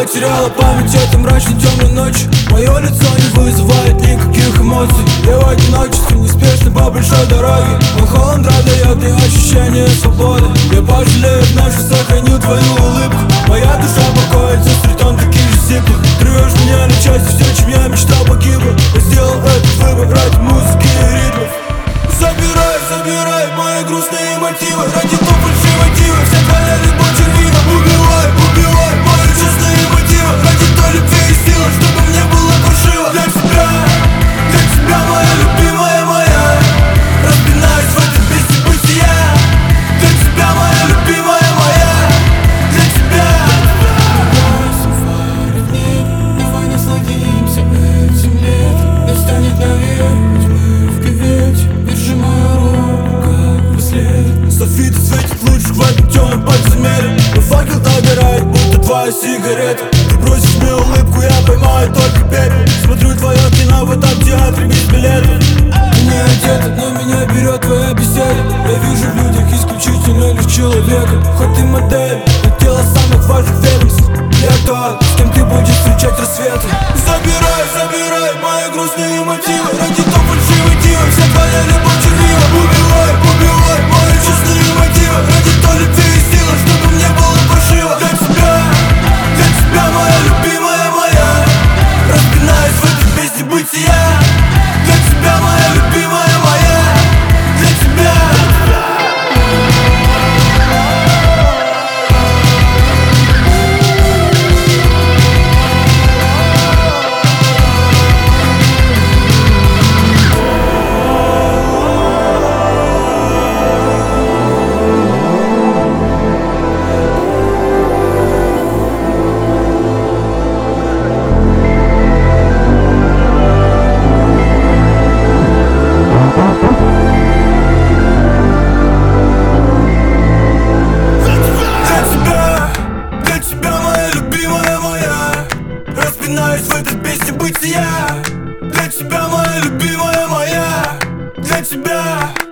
потеряла память этой мрачной темной ночи. Мое лицо не вызывает никаких эмоций. Я в одиночестве неспешно по большой дороге. Холод дает мне ощущение свободы. Я пожалею вновь, что сохраню твою улыбку. Моя душа покоится среди тон таких же сиплых. Ты рвешь меня на части, все, чем я мечтал, погибло. Я сделал этот выбор ради музыки и ритмов. Забирай, забирай мои грустные мотивы. Ради то фальшивой дивы, вся твоя любовь червива. Убивай, убивай мои честные мотивы. Ради той любви и силы, чтобы мне было паршиво. Для тебя, моя любимая моя. Распинаюсь в этой песне бытия. Для тебя, моя любимая моя. Для тебя. Давай насладимся этим летом. Не станет навек, мы в кювете. Держи мою руку, как браслет. Софиты светит лучше в этом темном подземелье. Но факел догорает, будто твоя сигарета. Ты бросишь мне улыбку, я поймаю только пепел. Смотрю твое кино в этом театре без билетов. Не одета, но меня берет твоя беседа. Я вижу в людях исключительно лишь человека. Хоть ты модель, но тело самых важных ведомств. Я тот, с кем ты будешь встречать рассветы. Забирай, забирай мои грустные мотивы. Ради то фальшивой дивы, вся твоя любовь червива. Убивай, убивай мои честные мотивы. Ради той любви и силы, чтобы мне было паршиво. Для тебя, моя любимая моя. Распинаюсь в этой песне бытия. Для тебя, моя любимая моя. Для тебя. Распинаюсь в этой песне бытия. Для тебя, моя любимая моя. Для тебя.